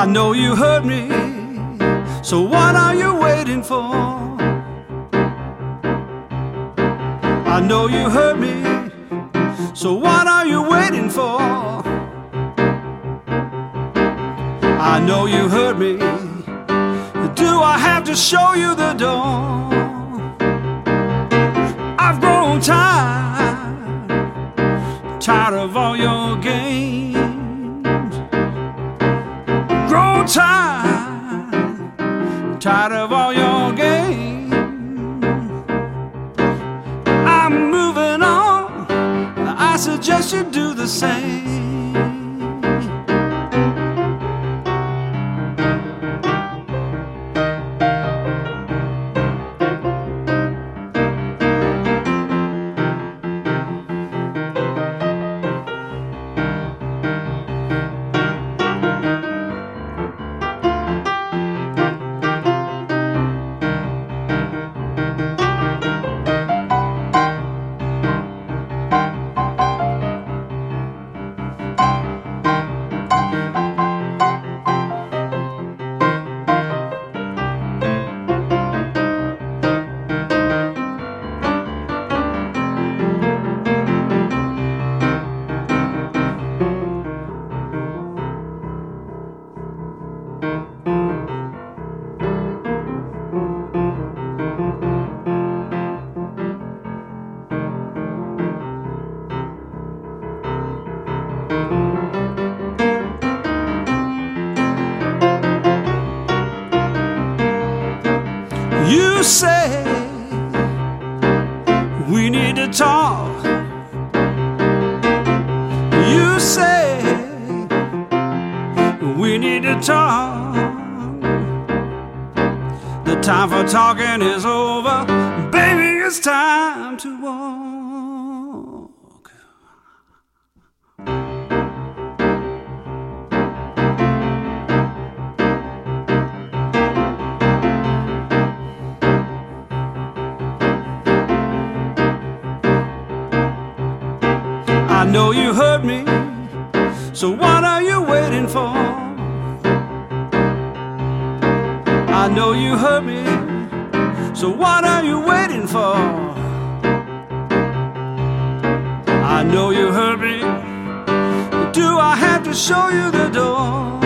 I know you hurt me, so what are you waiting for? I know you hurt me, so what are you waiting for? I know you hurt me, do I have to show you the door? I've grown tired of all your games. Grown tired of all your games. I'm moving on, I suggest you do the same. You say we need to talk. You say we need to talk. The time for talking is over. Baby, it's time to walk. I know you hurt me, so what are you waiting for? I know you hurt me, so what are you waiting for? I know you hurt me, do I have to show you the door?